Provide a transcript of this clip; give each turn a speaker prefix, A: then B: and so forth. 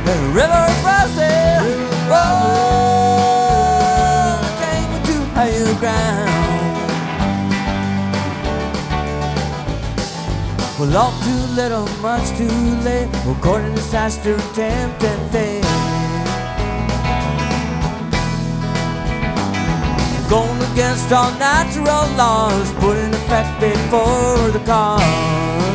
A: The river crosses, oh, take me to higher ground. Well, all too little, much too late, according to disaster, tempt and fate. Going against all natural laws, put in effect before the cause.